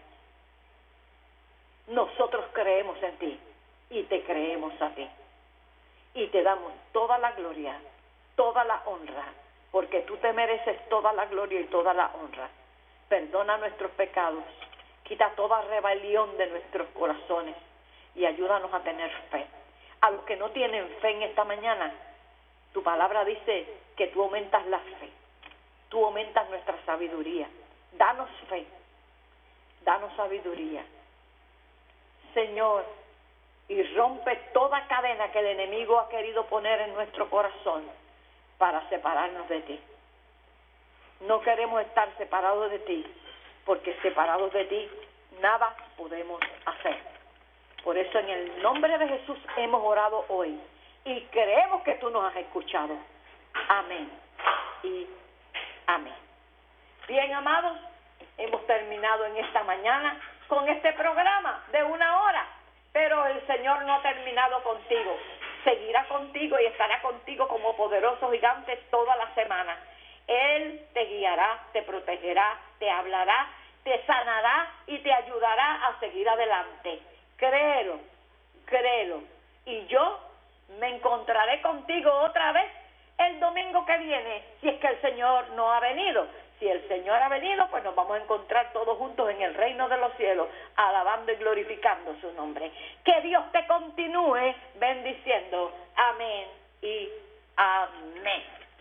nosotros creemos en ti y te creemos a ti. Y te damos toda la gloria, toda la honra, porque tú te mereces toda la gloria y toda la honra. Perdona nuestros pecados, quita toda rebelión de nuestros corazones y ayúdanos a tener fe. A los que no tienen fe en esta mañana, tu palabra dice que tú aumentas la fe, tú aumentas nuestra sabiduría. Danos fe, danos sabiduría, Señor, y rompe toda cadena que el enemigo ha querido poner en nuestro corazón para separarnos de ti. No queremos estar separados de ti, porque separados de ti nada podemos hacer. Por eso en el nombre de Jesús hemos orado hoy y creemos que tú nos has escuchado. Amén y amén. Bien, amados, hemos terminado en esta mañana con este programa de una hora, pero el Señor no ha terminado contigo. Seguirá contigo y estará contigo como poderoso gigante toda la semana. Él te guiará, te protegerá, te hablará, te sanará y te ayudará a seguir adelante. Créelo, créelo, y yo me encontraré contigo otra vez el domingo que viene, si es que el Señor no ha venido. Si el Señor ha venido, pues nos vamos a encontrar todos juntos en el reino de los cielos, alabando y glorificando su nombre. Que Dios te continúe bendiciendo. Amén y amén.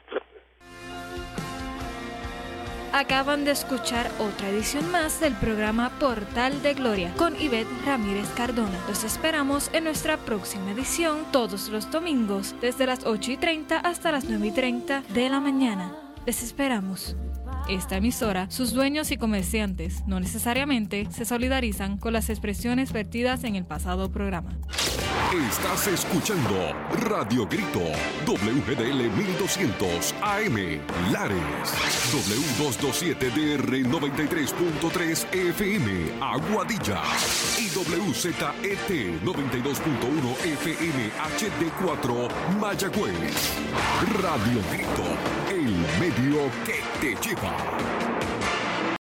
Acaban de escuchar otra edición más del programa Portal de Gloria con Ivette Ramírez Cardona. Los esperamos en nuestra próxima edición todos los domingos desde las ocho y treinta hasta las nueve y treinta de la mañana. Les esperamos. Esta emisora, sus dueños y comerciantes no necesariamente se solidarizan con las expresiones vertidas en el pasado programa. Estás escuchando Radio Grito, W G D L mil doscientos A M, Lares, W doscientos veintisiete D R noventa y tres punto tres F M, Aguadilla, y W Z E T noventa y dos punto uno F M H D cuatro, Mayagüez. Radio Grito, el medio que te lleva.